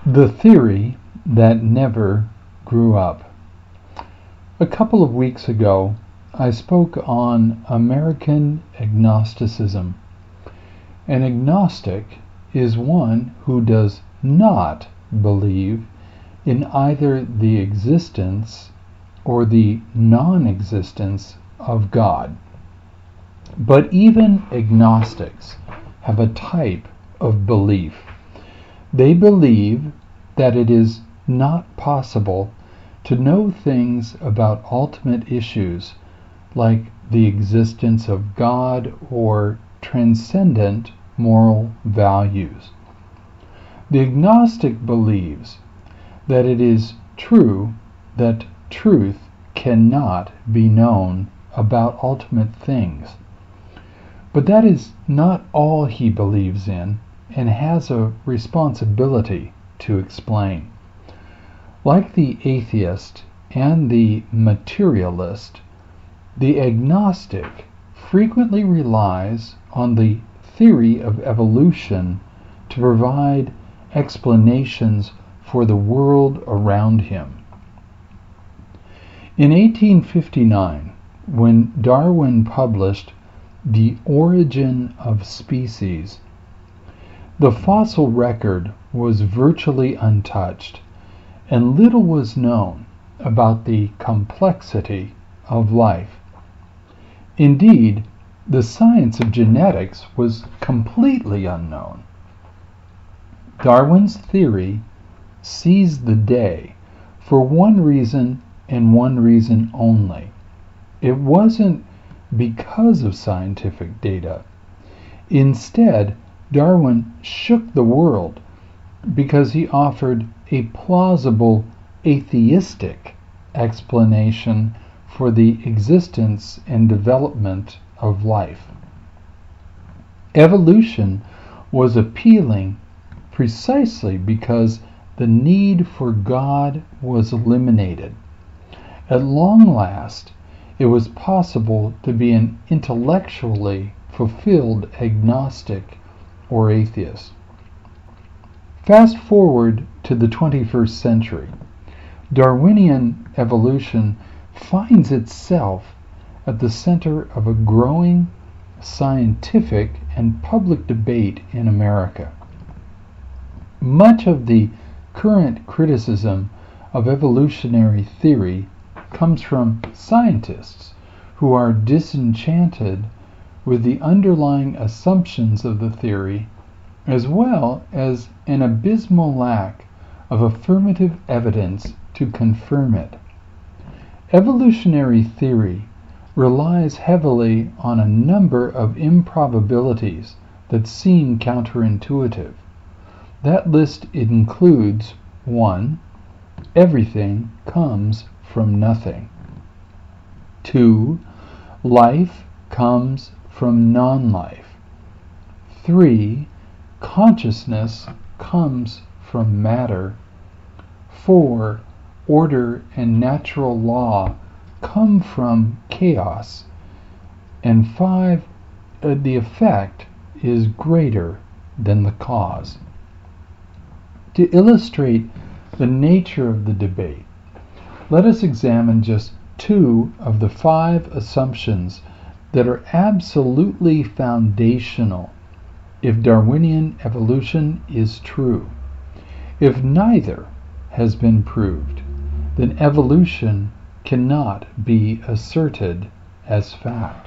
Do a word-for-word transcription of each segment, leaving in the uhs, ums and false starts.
The theory that never grew up. A couple of weeks ago, I spoke on American agnosticism. An agnostic is one who does not believe in either the existence or the non-existence of God. But even agnostics have a type of belief. They believe that it is not possible to know things about ultimate issues like the existence of God or transcendent moral values. The agnostic believes that it is true that truth cannot be known about ultimate things. But that is not all he believes in and has a responsibility to explain. Like the atheist and the materialist, the agnostic frequently relies on the theory of evolution to provide explanations for the world around him. In eighteen fifty-nine, when Darwin published The Origin of Species, the fossil record was virtually untouched, and little was known about the complexity of life. Indeed, the science of genetics was completely unknown. Darwin's theory seized the day for one reason and one reason only. It wasn't because of scientific data. Instead, Darwin shook the world because he offered a plausible atheistic explanation for the existence and development of life. Evolution was appealing precisely because the need for God was eliminated. At long last, it was possible to be an intellectually fulfilled agnostic or atheist. Fast forward to the twenty-first century. Darwinian evolution finds itself at the center of a growing scientific and public debate in America. Much of the current criticism of evolutionary theory comes from scientists who are disenchanted with the underlying assumptions of the theory, as well as an abysmal lack of affirmative evidence to confirm it. Evolutionary theory relies heavily on a number of improbabilities that seem counterintuitive. That list includes one. Everything comes from nothing. two. Life comes from non-life. three. Consciousness comes from matter. four. Order and natural law come from chaos. And five. Uh, the effect is greater than the cause. To illustrate the nature of the debate, let us examine just two of the five assumptions that are absolutely foundational if Darwinian evolution is true. If neither has been proved, then evolution cannot be asserted as fact.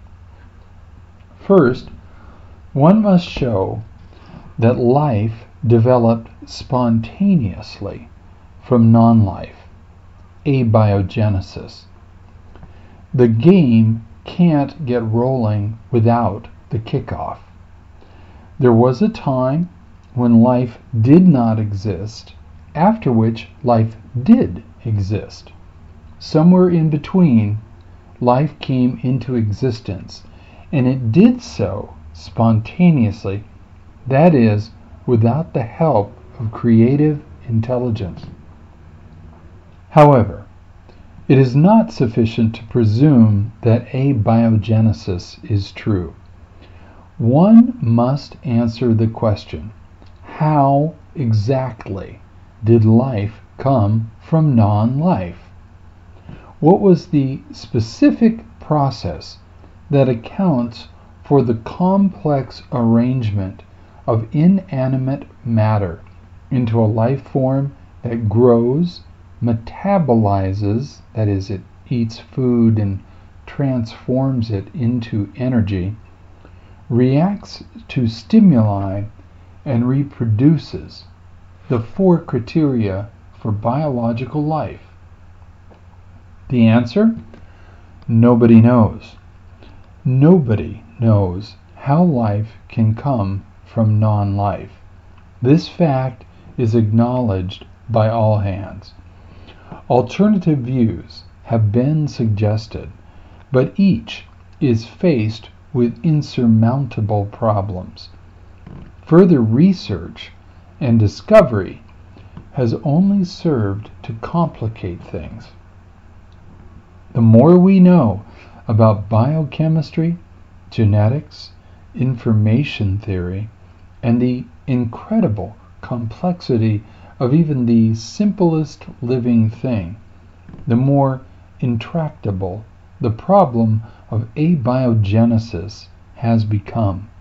First, one must show that life developed spontaneously from non-life, abiogenesis. The game can't get rolling without the kickoff. There was a time when life did not exist, after which life did exist. Somewhere in between, life came into existence, and it did so spontaneously, that is, without the help of creative intelligence. However, it is not sufficient to presume that abiogenesis is true. One must answer the question, how exactly did life come from non-life? What was the specific process that accounts for the complex arrangement of inanimate matter into a life form that grows, metabolizes, that is, it eats food and transforms it into energy, reacts to stimuli, and reproduces? The four criteria for biological life. The answer? Nobody knows. Nobody knows how life can come from non-life. This fact is acknowledged by all hands. Alternative views have been suggested, but each is faced with insurmountable problems. Further research and discovery has only served to complicate things. The more we know about biochemistry, genetics, information theory, and the incredible complexity of even the simplest living thing, the more intractable the problem of abiogenesis has become.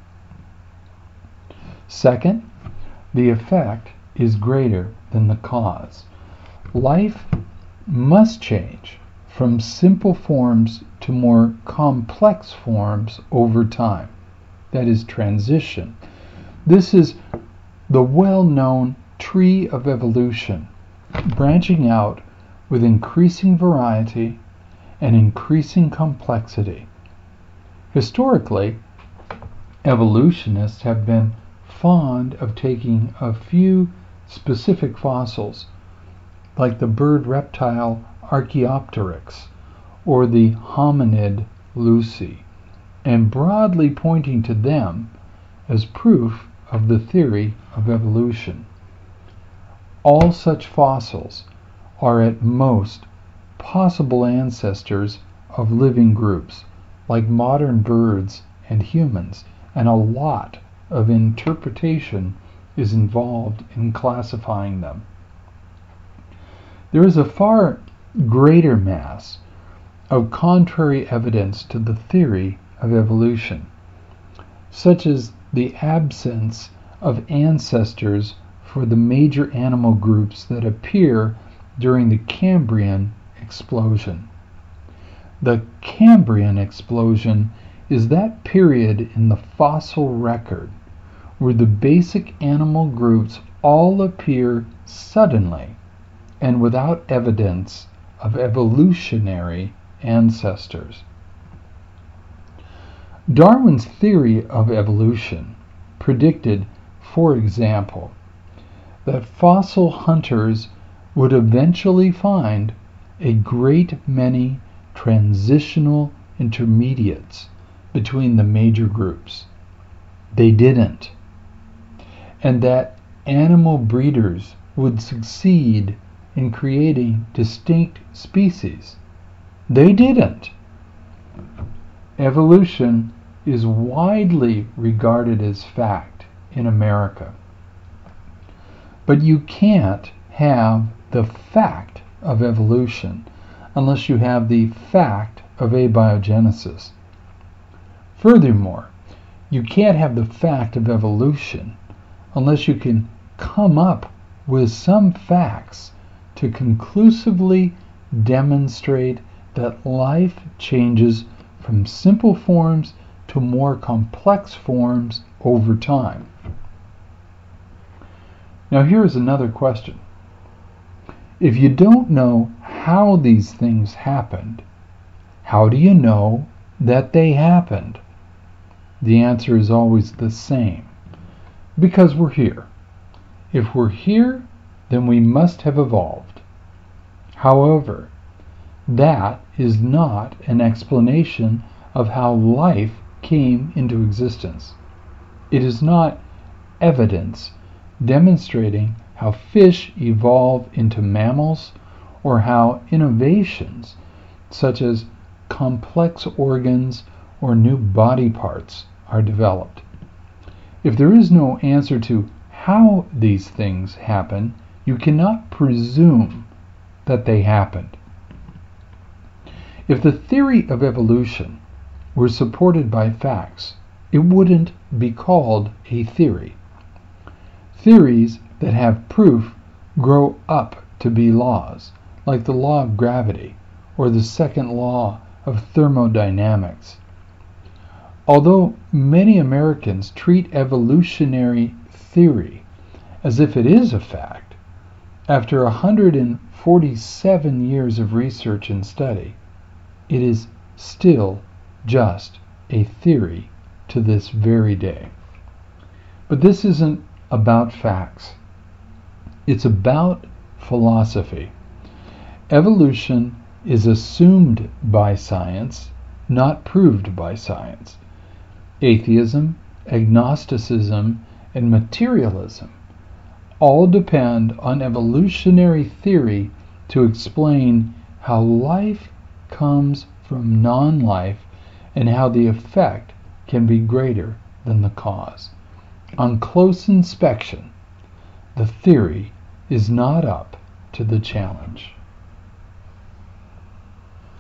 Second, the effect is greater than the cause. Life must change from simple forms to more complex forms over time. That is transition. This is the well-known tree of evolution, branching out with increasing variety and increasing complexity. Historically, evolutionists have been fond of taking a few specific fossils, like the bird reptile Archaeopteryx or the hominid Lucy, and broadly pointing to them as proof of the theory of evolution. All such fossils are at most possible ancestors of living groups, like modern birds and humans, and a lot of interpretation is involved in classifying them. There is a far greater mass of contrary evidence to the theory of evolution, such as the absence of ancestors for the major animal groups that appear during the Cambrian explosion. The Cambrian explosion is that period in the fossil record where the basic animal groups all appear suddenly and without evidence of evolutionary ancestors. Darwin's theory of evolution predicted, for example, that fossil hunters would eventually find a great many transitional intermediates between the major groups. They didn't. And that animal breeders would succeed in creating distinct species. They didn't. Evolution is widely regarded as fact in America. But you can't have the fact of evolution unless you have the fact of abiogenesis. Furthermore, you can't have the fact of evolution unless you can come up with some facts to conclusively demonstrate that life changes from simple forms to more complex forms over time. Now here is another question. If you don't know how these things happened, how do you know that they happened? The answer is always the same. Because we're here. If we're here, then we must have evolved. However, that is not an explanation of how life came into existence. It is not evidence demonstrating how fish evolve into mammals or how innovations such as complex organs or new body parts are developed. If there is no answer to how these things happen, you cannot presume that they happened. If the theory of evolution were supported by facts, it wouldn't be called a theory. Theories that have proof grow up to be laws, like the law of gravity or the second law of thermodynamics. Although many Americans treat evolutionary theory as if it is a fact, after one hundred forty-seven years of research and study, it is still just a theory to this very day. But this isn't about facts. It's about philosophy. Evolution is assumed by science, not proved by science. Atheism, agnosticism, and materialism all depend on evolutionary theory to explain how life comes from non-life and how the effect can be greater than the cause. On close inspection, the theory is not up to the challenge.